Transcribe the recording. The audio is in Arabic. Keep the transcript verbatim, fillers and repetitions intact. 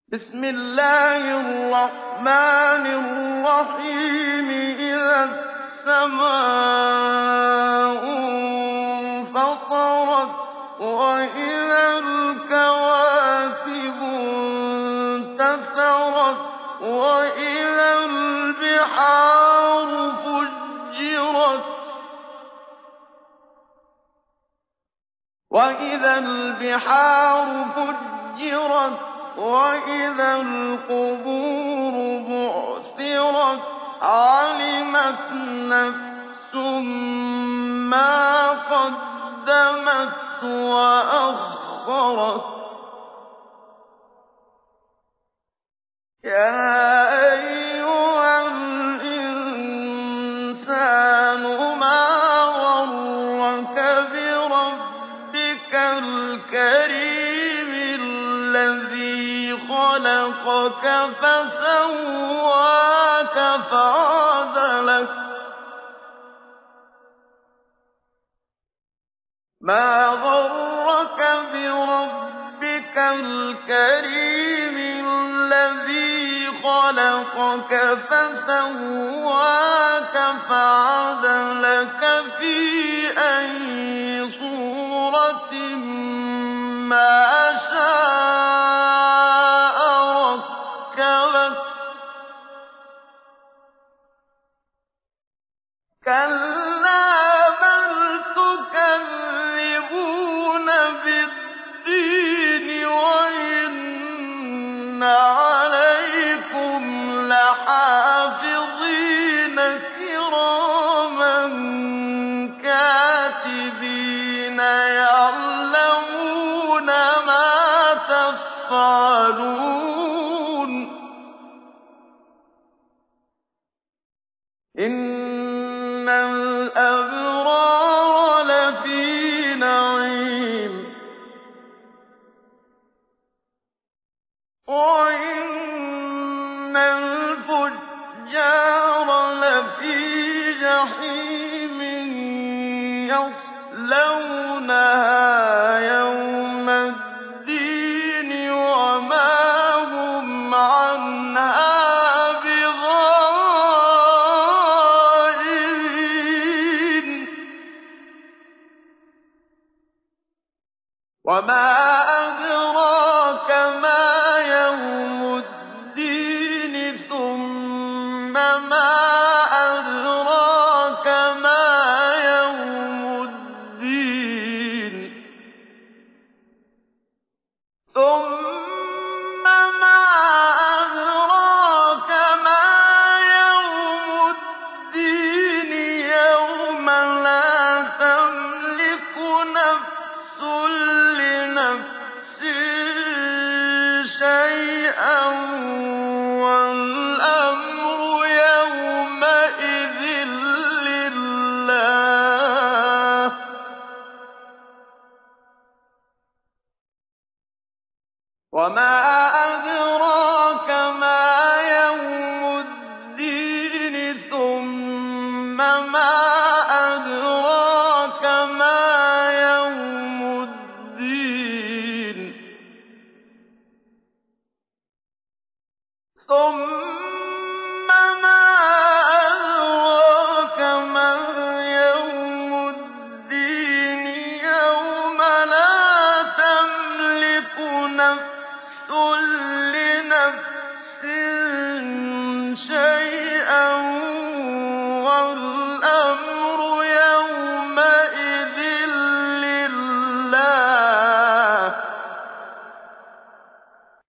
بسم الله الرحمن الرحيم إذا السماء انفطرت وإذا الكواكب انتثرت وإذا البحار فجرت وإذا البحار فجرت وإذا القبور بعثرت علمت نفس ما قدمت وأخرت يا أيها الإنسان ما غرك بربك الكريم الذي خلقك فسواك فعدلك ما غرك بربك الكريم الذي خلقك فسواك فعدلك في أي صورة ما شاء ركبك كلا بل تكذبون بالدين وإن عليكم لحافظين كراما كاتبين يعلمون ما تفعلون إن الأبرار لفي نعيم وإن الفجار لفي جحيم يصلونها يوم الدين وما هم عنها بغائبين وما أدراك ما يوم الدين ثم ما أدراك ما يوم الدين ثم ما أدراك ما يوم الدين يوم لا تملك نفس لنفس شيئا والأمر يومئذ لله وما أدراك ما يوم الدين ثم ما أدراك ما يوم الدين ثم